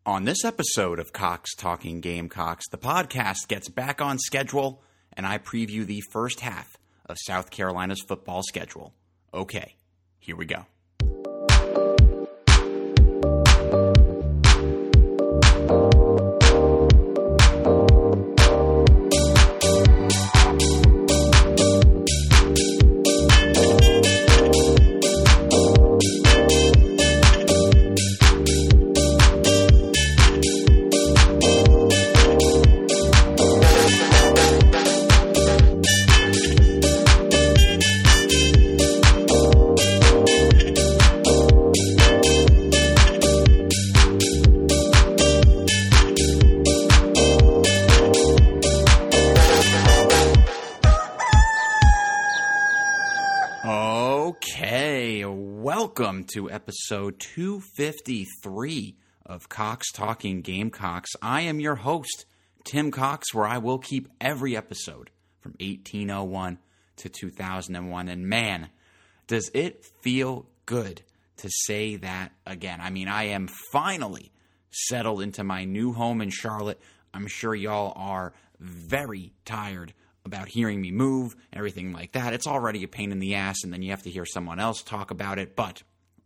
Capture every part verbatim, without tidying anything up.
On this episode of Cox Talking Gamecocks, the podcast gets back on schedule, and I preview the first half of South Carolina's football schedule. Okay, here we go. Welcome to episode two fifty-three of Cox Talking Gamecocks. I am your host, Tim Cox, where I will keep every episode from eighteen oh one to two thousand one. And man, does it feel good to say that again. I mean, I am finally settled into my new home in Charlotte. I'm sure y'all are very tired about hearing me move and everything like that. It's already a pain in the ass, and then you have to hear someone else talk about it. But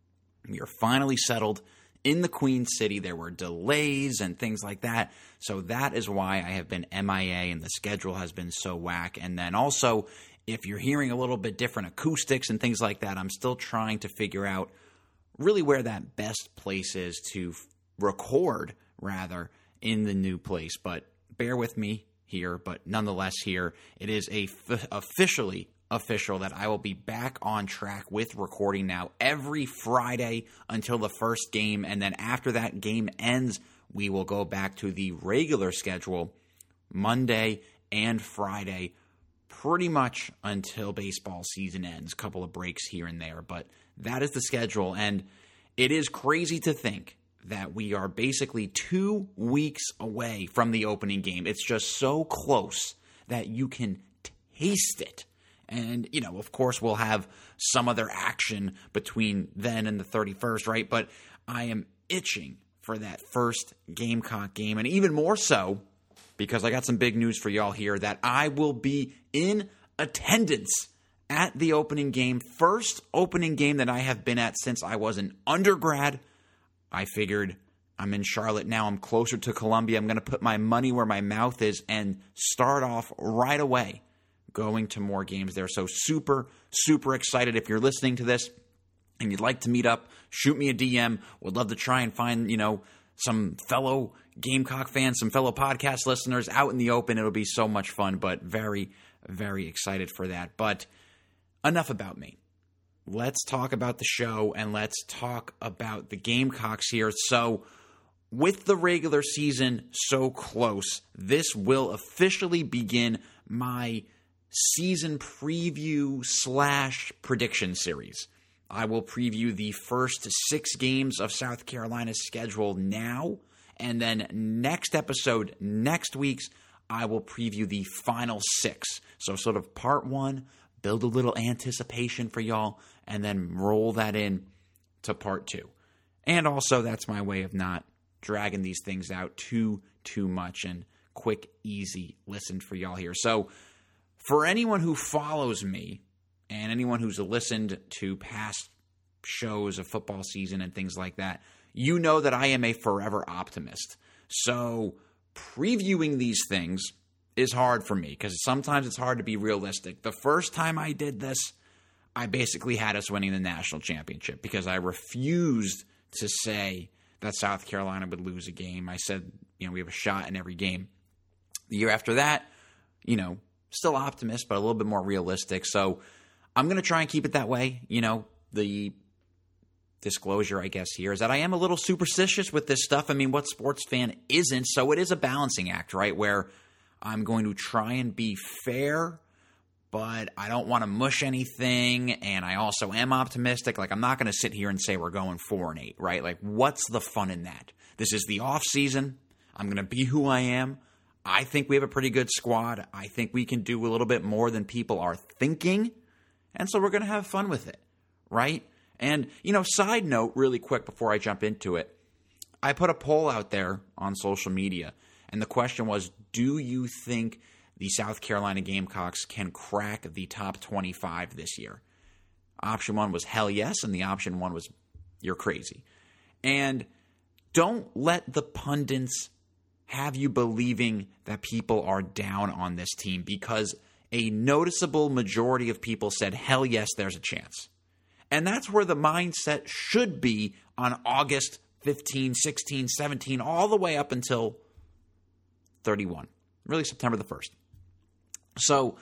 we are finally settled in the Queen City. There were delays and things like that. So that is why I have been M I A and the schedule has been so whack. And then also, if you're hearing a little bit different acoustics and things like that, I'm still trying to figure out really where that best place is to f- record, rather, in the new place. But bear with me here, but nonetheless here, it is a f- officially official that I will be back on track with recording now every Friday until the first game, and then after that game ends, we will go back to the regular schedule Monday and Friday pretty much until baseball season ends. A couple of breaks here and there, but that is the schedule, and it is crazy to think that we are basically two weeks away from the opening game. It's just so close that you can taste it. And, you know, of course, we'll have some other action between then and the thirty-first, right? But I am itching for that first Gamecock game. And even more so, because I got some big news for y'all here, that I will be in attendance at the opening game. First opening game that I have been at since I was an undergrad. I figured I'm in Charlotte now. I'm closer to Columbia. I'm going to put my money where my mouth is and start off right away going to more games there. So super, super excited. If you're listening to this and you'd like to meet up, shoot me a D M. Would love to try and find, you know, some fellow Gamecock fans, some fellow podcast listeners out in the open. It'll be so much fun, but very, very excited for that. But enough about me. Let's talk about the show, and let's talk about the Gamecocks here. So, with the regular season so close, this will officially begin my season preview slash prediction series. I will preview the first six games of South Carolina's schedule now, and then next episode, next week's, I will preview the final six. So, sort of part one, build a little anticipation for y'all, and then roll that in to part two. And also, that's my way of not dragging these things out too, too much, and quick, easy listen for y'all here. So, for anyone who follows me, and anyone who's listened to past shows of football season and things like that, you know that I am a forever optimist. So, previewing these things is hard for me, because sometimes it's hard to be realistic. The first time I did this, I basically had us winning the national championship, because I refused to say that South Carolina would lose a game. I said, you know, we have a shot in every game. The year after that, you know, still optimist, but a little bit more realistic. So I'm going to try and keep it that way. You know, the disclosure, I guess, here is that I am a little superstitious with this stuff. I mean, what sports fan isn't? So it is a balancing act, right? Where I'm going to try and be fair, but I don't want to mush anything, and I also am optimistic. Like, I'm not going to sit here and say we're going four and eight, right? Like, what's the fun in that? This is the off season. I'm going to be who I am. I think we have a pretty good squad. I think we can do a little bit more than people are thinking, and so we're going to have fun with it, right? And, you know, side note really quick before I jump into it, I put a poll out there on social media, and the question was, do you think the South Carolina Gamecocks can crack the top twenty-five this year? Option one was hell yes, and the option one was you're crazy. And don't let the pundits have you believing that people are down on this team, because a noticeable majority of people said, hell yes, there's a chance. And that's where the mindset should be on August fifteenth, sixteenth, seventeenth, all the way up until thirty-one, really September the first. So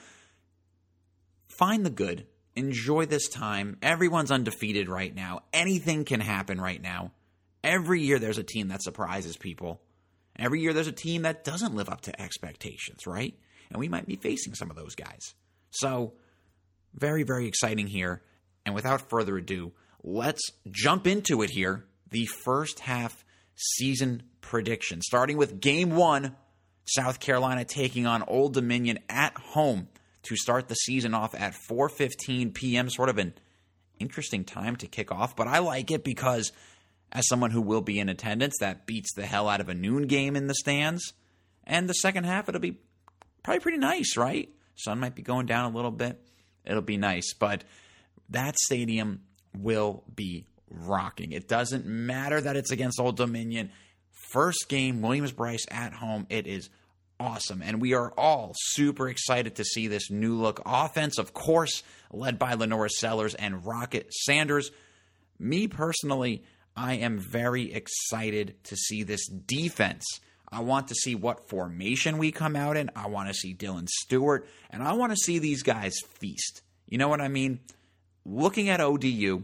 find the good. Enjoy this time. Everyone's undefeated right now. Anything can happen right now. Every year there's a team that surprises people. Every year there's a team that doesn't live up to expectations, right? And we might be facing some of those guys. So very, very exciting here. And without further ado, let's jump into it here. The first half season prediction, starting with game one, South Carolina taking on Old Dominion at home to start the season off at four fifteen p.m., sort of an interesting time to kick off, but I like it because as someone who will be in attendance, that beats the hell out of a noon game in the stands. And the second half, it'll be probably pretty nice, right? Sun might be going down a little bit. It'll be nice, but that stadium will be rocking. It doesn't matter that it's against Old Dominion. First game, Williams-Brice at home. It is awesome. And we are all super excited to see this new look offense, of course, led by LaNorris Sellers and Rocket Sanders. Me personally, I am very excited to see this defense. I want to see what formation we come out in. I want to see Dylan Stewart, and I want to see these guys feast. You know what I mean? Looking at O D U,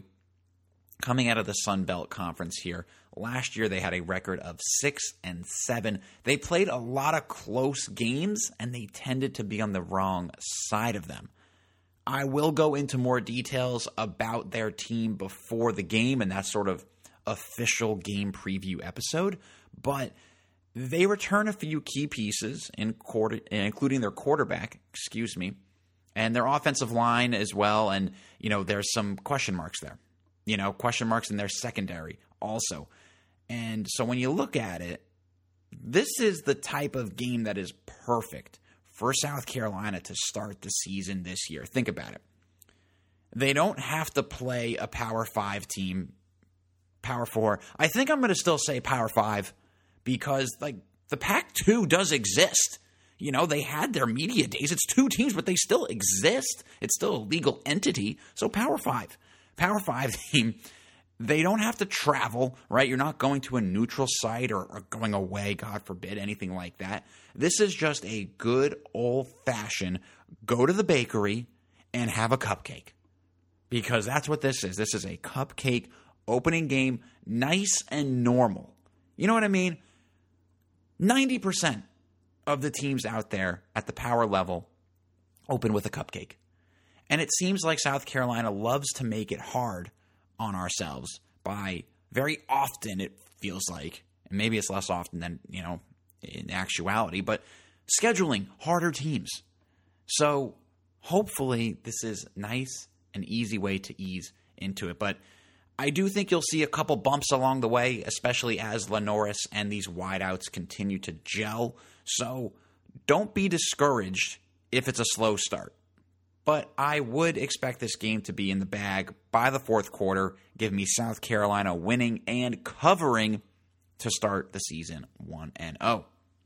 coming out of the Sun Belt Conference here, last year they had a record of six and seven. They played a lot of close games, and they tended to be on the wrong side of them. I will go into more details about their team before the game, and that's sort of official game preview episode, but they return a few key pieces, in quarter, including their quarterback, excuse me, and their offensive line as well, and, you know, there's some question marks there. You know, question marks in their secondary also. And so when you look at it, this is the type of game that is perfect for South Carolina to start the season this year. Think about it. They don't have to play a Power Five team, Power Four. I think I'm going to still say Power Five because, like, the Pac two does exist. You know, they had their media days. It's two teams, but they still exist. It's still a legal entity. So Power Five. Power Five team, they don't have to travel, right? You're not going to a neutral site or, or going away, God forbid, anything like that. This is just a good old-fashioned go to the bakery and have a cupcake, because that's what this is. This is a cupcake opening game, nice and normal. You know what I mean? ninety percent of the teams out there at the power level open with a cupcake. And it seems like South Carolina loves to make it hard on ourselves by very often, it feels like, and maybe it's less often than, you know, in actuality, but scheduling harder teams. So hopefully this is nice and easy way to ease into it. But I do think you'll see a couple bumps along the way, especially as LaNorris and these wideouts continue to gel. So don't be discouraged if it's a slow start. But I would expect this game to be in the bag by the fourth quarter. Give me South Carolina winning and covering to start the season one and oh.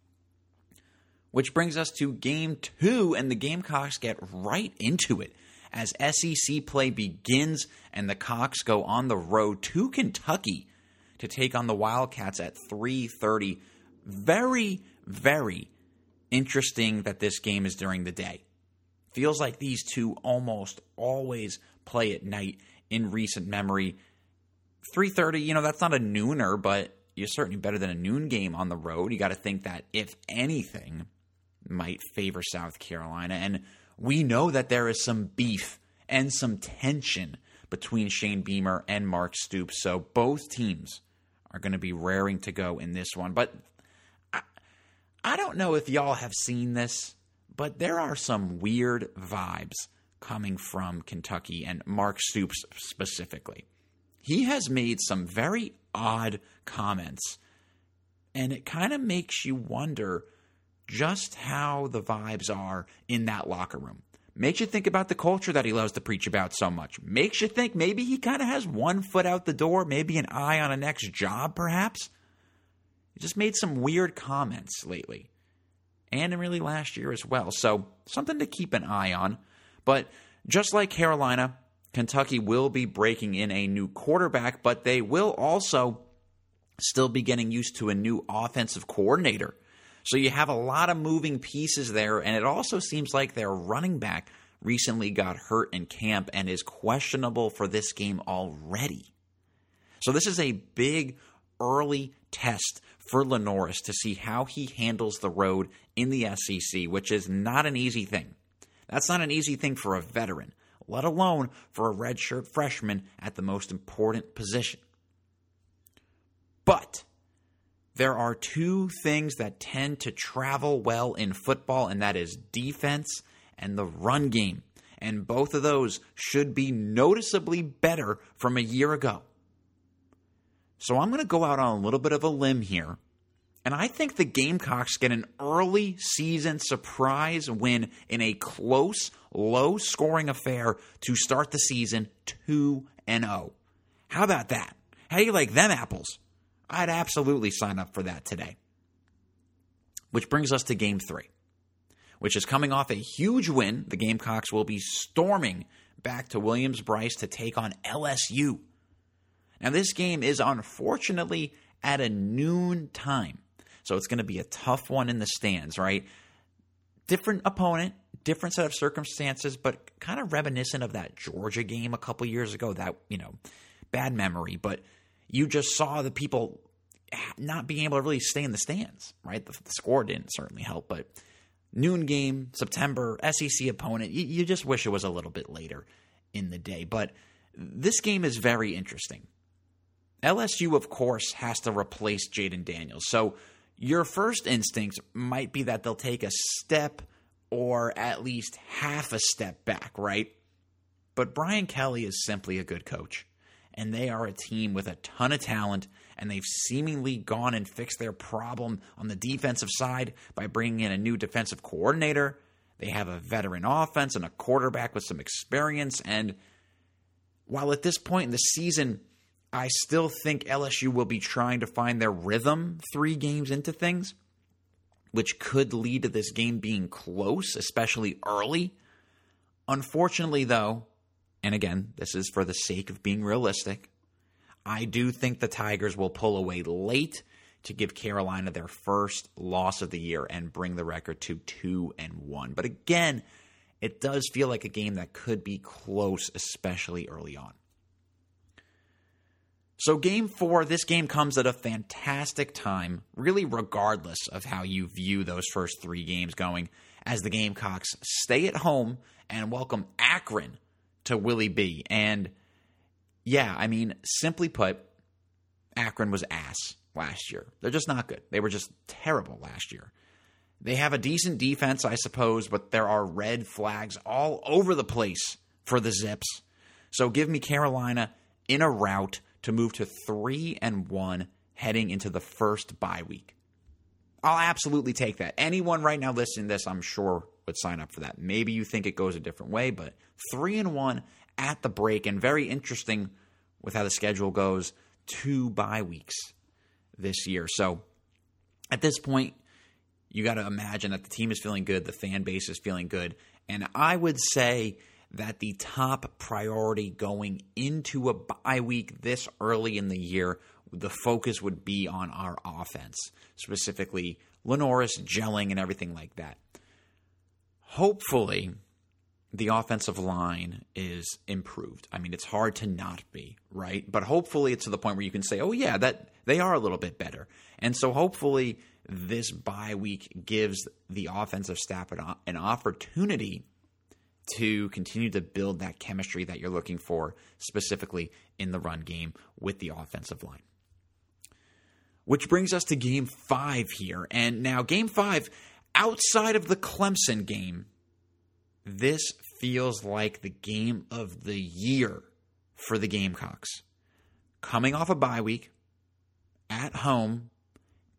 Which brings us to game two, and the Gamecocks get right into it as S E C play begins and the Cocks go on the road to Kentucky to take on the Wildcats at three thirty. Very, very interesting that this game is during the day. Feels like these two almost always play at night in recent memory. three thirty, you know, that's not a nooner, but you're certainly better than a noon game on the road. You got to think that, if anything, might favor South Carolina. And we know that there is some beef and some tension between Shane Beamer and Mark Stoops. So both teams are going to be raring to go in this one. But I, I don't know if y'all have seen this, but there are some weird vibes coming from Kentucky and Mark Stoops specifically. He has made some very odd comments And it kind of makes you wonder just how the vibes are in that locker room. Makes you think about the culture that he loves to preach about so much. Makes you think maybe he kind of has one foot out the door, maybe an eye on a next job, perhaps. He just made some weird comments lately. And really last year as well. So something to keep an eye on. But just like Carolina, Kentucky will be breaking in a new quarterback, but they will also still be getting used to a new offensive coordinator. So you have a lot of moving pieces there, and it also seems like their running back recently got hurt in camp and is questionable for this game already. So this is a big early test for Lenoris to see how he handles the road in the S E C, which is not an easy thing. That's not an easy thing for a veteran, let alone for a redshirt freshman at the most important position. But there are two things that tend to travel well in football, and that is defense and the run game. And both of those should be noticeably better from a year ago. So I'm going to go out on a little bit of a limb here, and I think the Gamecocks get an early season surprise win in a close, low-scoring affair to start the season two and oh. How about that? How do you like them apples? I'd absolutely sign up for that today. Which brings us to Game three, which is coming off a huge win. The Gamecocks will be storming back to Williams-Brice to take on L S U. Now, this game is unfortunately at a noon time, so it's going to be a tough one in the stands, right? Different opponent, different set of circumstances, but kind of reminiscent of that Georgia game a couple years ago. That, you know, bad memory, but you just saw the people not being able to really stay in the stands, right? The, the score didn't certainly help, but noon game, September, S E C opponent, you, you just wish it was a little bit later in the day. But this game is very interesting. L S U, of course, has to replace Jayden Daniels. So your first instinct might be that they'll take a step or at least half a step back, right? But Brian Kelly is simply a good coach. And they are a team with a ton of talent, and they've seemingly gone and fixed their problem on the defensive side by bringing in a new defensive coordinator. They have a veteran offense and a quarterback with some experience, and while at this point in the season, I still think L S U will be trying to find their rhythm three games into things, which could lead to this game being close, especially early. Unfortunately, though, and again, this is for the sake of being realistic, I do think the Tigers will pull away late to give Carolina their first loss of the year and bring the record to two and one. But again, it does feel like a game that could be close, especially early on. So game four, this game comes at a fantastic time, really regardless of how you view those first three games going, as the Gamecocks stay at home and welcome Akron to Willie B. And yeah, I mean, simply put, Akron was ass last year. They're just not good. They were just terrible last year. They have a decent defense, I suppose, but there are red flags all over the place for the Zips. So give me Carolina in a rout to move to three and one heading into the first bye week. I'll absolutely take that. Anyone right now listening to this, I'm sure, would sign up for that. Maybe you think it goes a different way, but three and one at the break, and very interesting with how the schedule goes, two bye weeks this year. So at this point, you got to imagine that the team is feeling good, the fan base is feeling good, and I would say that the top priority going into a bye week this early in the year, the focus would be on our offense, specifically Lenoris gelling and everything like that. Hopefully, the offensive line is improved. I mean, it's hard to not be, right? But hopefully it's to the point where you can say, oh yeah, that they are a little bit better. And so hopefully this bye week gives the offensive staff an opportunity to continue to build that chemistry that you're looking for, specifically in the run game with the offensive line. Which brings us to game five here. And now game five, outside of the Clemson game, this feels like the game of the year for the Gamecocks. Coming off a bye week, at home,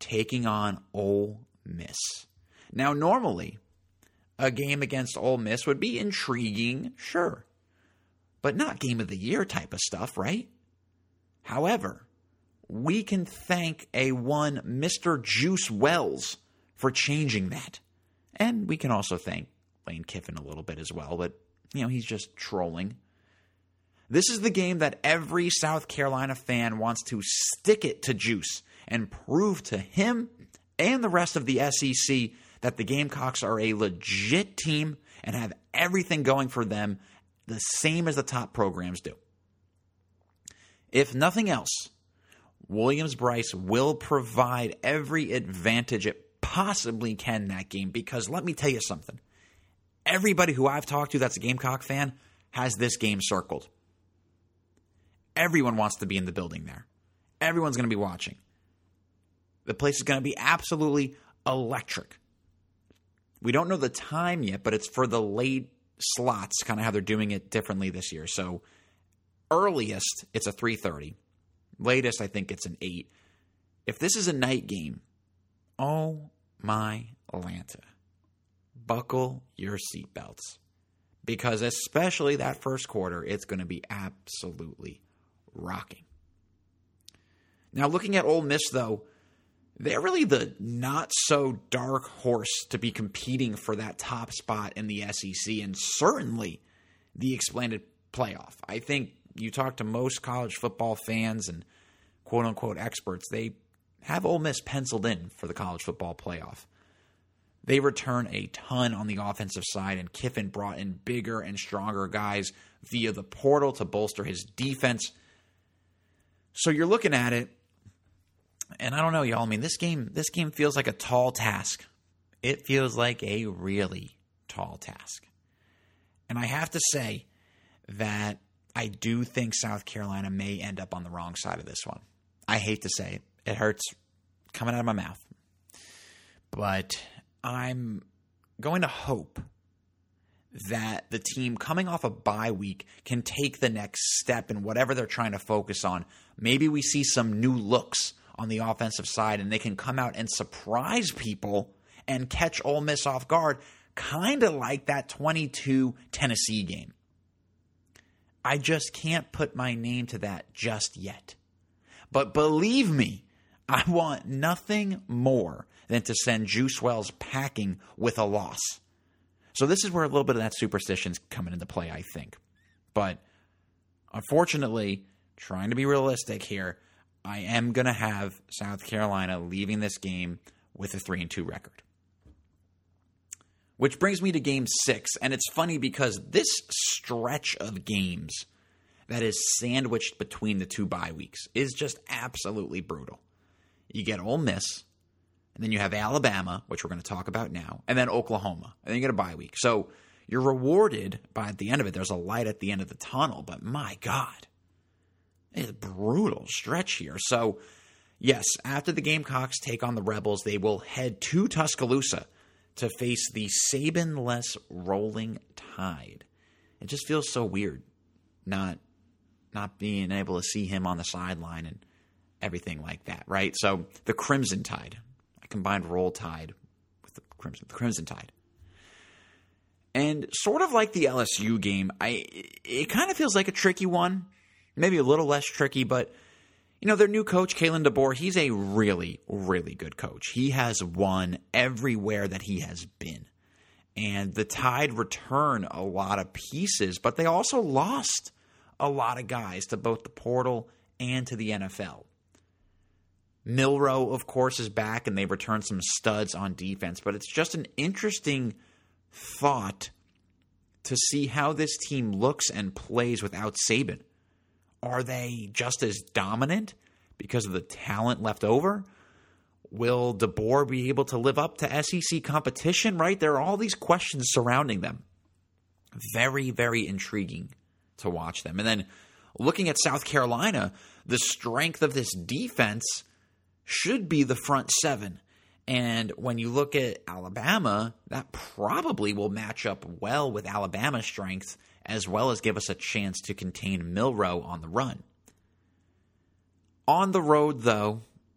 taking on Ole Miss. Now, normally, a game against Ole Miss would be intriguing, sure, but not game of the year type of stuff, right? However, we can thank a one Mister Juice Wells for changing that. And we can also thank Lane Kiffin a little bit as well, but, you know, he's just trolling. This is the game that every South Carolina fan wants to stick it to Juice and prove to him and the rest of the S E C that the Gamecocks are a legit team and have everything going for them the same as the top programs do. If nothing else, Williams-Brice will provide every advantage it possibly can in that game, because let me tell you something. Everybody who I've talked to that's a Gamecock fan has this game circled. Everyone wants to be in the building there. Everyone's going to be watching. The place is going to be absolutely electric. We don't know the time yet, but it's for the late slots, kind of how they're doing it differently this year. So earliest, it's a three thirty. Latest, I think it's an eight. If this is a night game, oh my Atlanta, buckle your seatbelts. Because especially that first quarter, it's going to be absolutely rocking. Now, looking at Ole Miss, though, they're really the not-so-dark horse to be competing for that top spot in the S E C and certainly the expanded playoff. I think you talk to most college football fans and quote-unquote experts, they have Ole Miss penciled in for the college football playoff. They return a ton on the offensive side, and Kiffin brought in bigger and stronger guys via the portal to bolster his defense. So you're looking at it, and I don't know, y'all. I mean, this game, this game feels like a tall task. It feels like a really tall task. And I have to say that I do think South Carolina may end up on the wrong side of this one. I hate to say it. It hurts coming out of my mouth. But I'm going to hope that the team coming off a bye week can take the next step in whatever they're trying to focus on. Maybe we see some new looks on the offensive side and they can come out and surprise people and catch Ole Miss off guard, kind of like that twenty-two Tennessee game. I just can't put my name to that just yet. But believe me, I want nothing more than to send Juice Wells packing with a loss. So this is where a little bit of that superstition's coming into play, I think. But unfortunately, trying to be realistic here, I am going to have South Carolina leaving this game with a three and two record. Which brings me to game six, and it's funny because this stretch of games that is sandwiched between the two bye weeks is just absolutely brutal. You get Ole Miss, and then you have Alabama, which we're going to talk about now, and then Oklahoma, and then you get a bye week. So you're rewarded by, at the end of it, there's a light at the end of the tunnel, but my God, it's a brutal stretch here. So, yes, after the Gamecocks take on the Rebels, they will head to Tuscaloosa to face the Saban-less Rolling Tide. It just feels so weird not, not being able to see him on the sideline and everything like that, right? So the Crimson Tide. I combined Roll Tide with the Crimson, the Crimson Tide. And sort of like the L S U game, I it kind of feels like a tricky one. Maybe a little less tricky, but, you know, their new coach, Kalen DeBoer, he's a really, really good coach. He has won everywhere that he has been. And the Tide return a lot of pieces, but they also lost a lot of guys to both the portal and to the N F L. Milroe, of course, is back, and they returned some studs on defense, but it's just an interesting thought to see how this team looks and plays without Saban. Are they just as dominant because of the talent left over? Will DeBoer be able to live up to S E C competition, right? There are all these questions surrounding them. Very, very intriguing to watch them. And then looking at South Carolina, the strength of this defense should be the front seven. And when you look at Alabama, that probably will match up well with Alabama's strength, as well as give us a chance to contain Milroe on the run. On the road, though,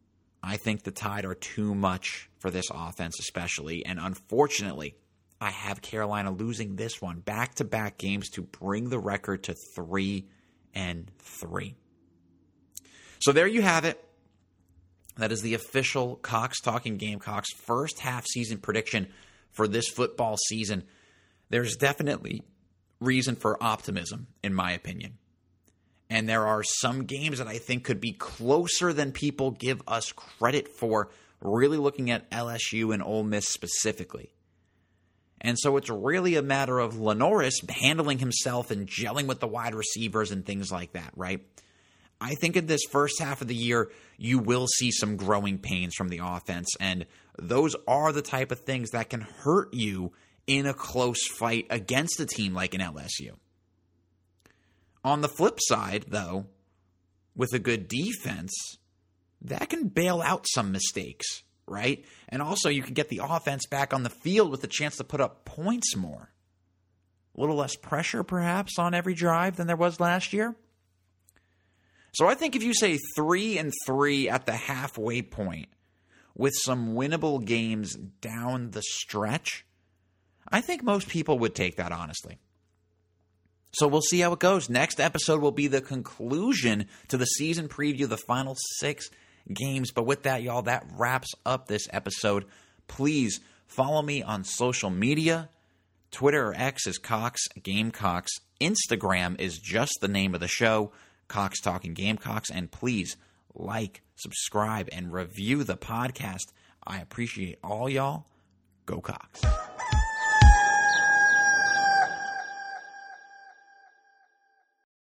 I think the Tide are too much for this offense especially, and unfortunately, I have Carolina losing this one, back-to-back games to bring the record to three and three. So there you have it. That is the official Cox Talking Gamecocks first half season prediction for this football season. There's definitely reason for optimism, in my opinion. And there are some games that I think could be closer than people give us credit for, really looking at L S U and Ole Miss specifically. And so it's really a matter of Lenoris handling himself and gelling with the wide receivers and things like that, right? I think in this first half of the year, you will see some growing pains from the offense, and those are the type of things that can hurt you in a close fight against a team like an L S U. On the flip side, though, with a good defense, that can bail out some mistakes, right? And also you can get the offense back on the field with a chance to put up points more. A little less pressure, perhaps, on every drive than there was last year. So I think if you say three and three at the halfway point with some winnable games down the stretch, I think most people would take that honestly. So we'll see how it goes. Next episode will be the conclusion to the season preview, the final six games. But with that, y'all, that wraps up this episode. Please follow me on social media. Twitter or X is Cox Gamecocks. Instagram is just the name of the show, Cox Talking Gamecocks. And please like, subscribe, and review the podcast. I appreciate all y'all. Go Cox.